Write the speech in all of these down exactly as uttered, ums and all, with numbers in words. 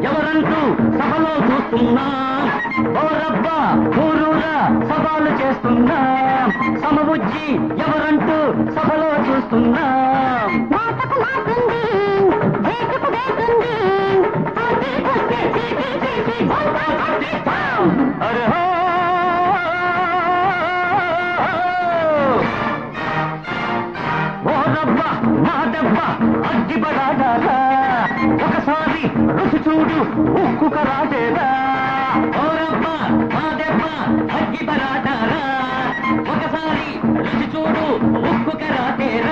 ఎవరంటూ సభలో చూస్తున్నా ఓరబ్బా ఊరూరా సవాలు చేస్తున్నా సమబుజ్జి ఎవరంటూ సభలో చూస్తున్నా అరే ఓరబ్బా నా దెబ్బ అగ్గిపడాదా ఒకసారి రుచి చూడు ఉక్కు కరాటేరా ఓరబ్బా నా దెబ్బ అగ్గిపడారా ఒకసారి రుచి చూడు ఉక్కు కరాటేరా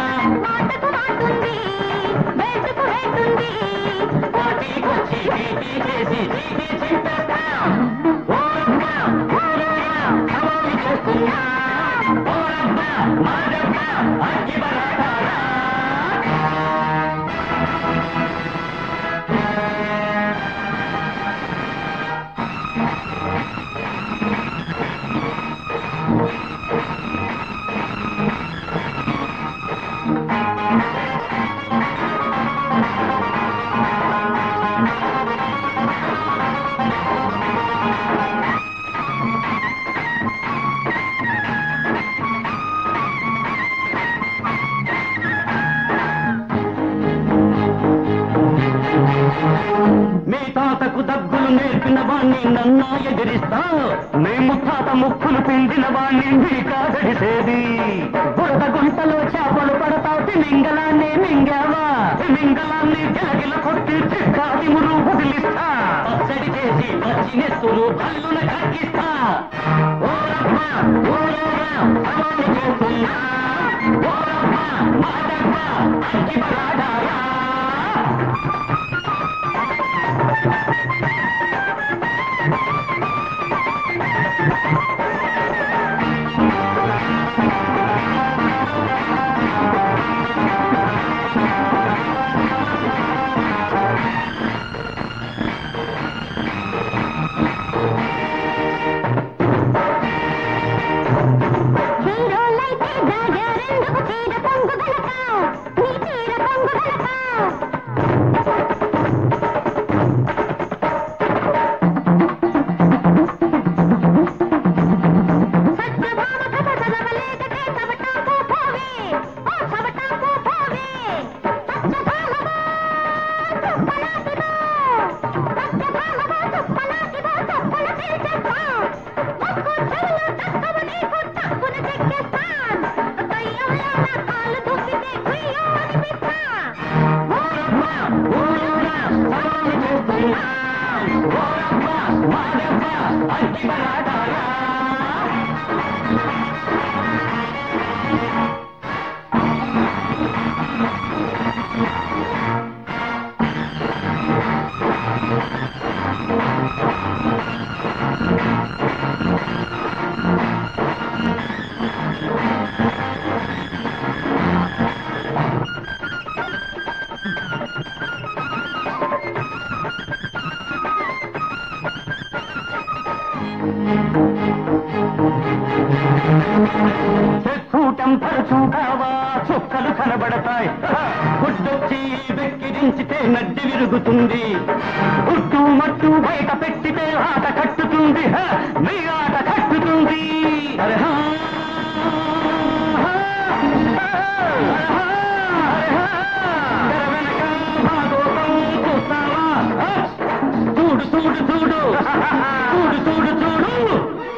పోటీకొచ్చి పీటీ చేసి చీటీ చింపేస్తాం ఓరబ్బా ఊరూరా సవాలు చేస్తున్నా ఓరబ్బా నా దెబ్బ అగ్గిపడారా మీ తాతకు దగ్గులు నేర్పిన వాణ్ణి నన్నా ఎదిరిస్తా మీ ముత్తాత ముక్కులు పిండిన వాణ్ణి మీ కాదడిసేది బురద గుంటలో చేపలు పడతా తిమింగలాన్ని మింగావా తిమింగలాన్ని గిలగిల కొట్టి చిక్కాది మురు వదిలిస్తా పచ్చడి చేసి పచ్చి నెత్తులు భల్లున కక్కిస్తా ఓరమ్మా ఊరూరా సవాలు చేస్తున్నా ఓరమ్మా మాదమ్మా అగ్గిపరాడారా చూడావా చుక్కలు కనబడతాయి గుడ్డొచ్చి వెక్కిరించితే నడ్డి విరుగుతుంది గుడ్డు మట్టు బయట పెట్టితే ఆట కట్టుతుంది మీ ఆట కట్టుతుంది అరే హా